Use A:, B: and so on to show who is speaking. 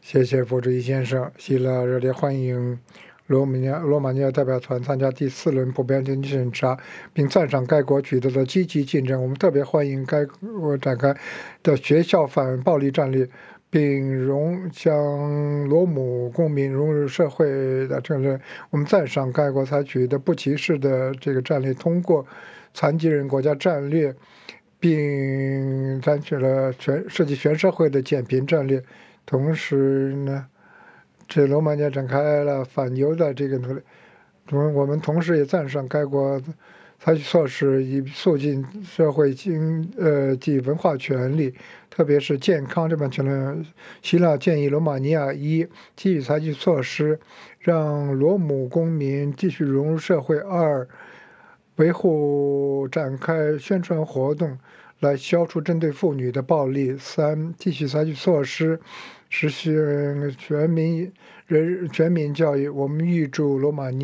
A: 谢谢佛主义先生。希腊热烈欢迎罗马尼亚代表团参加第4轮普遍经济审查，并赞赏该国取得的积极进展。我们特别欢迎该国展开的学校反暴力战略，并将罗姆公民融入社会的政策。我们赞赏该国采取的不歧视的这个战略，通过残疾人国家战略，并采取了涉及全社会的减贫战略。同时呢，这罗马尼亚展开了反犹的这个努力。我们同时也赞赏该国采取措施以促进社会及文化权利，特别是健康这方面权利。希腊建议罗马尼亚继续采取措施，让罗姆公民继续融入社会；2，展开宣传活动，来消除针对妇女的暴力；3，继续采取措施，实现全民教育。我们预祝罗马尼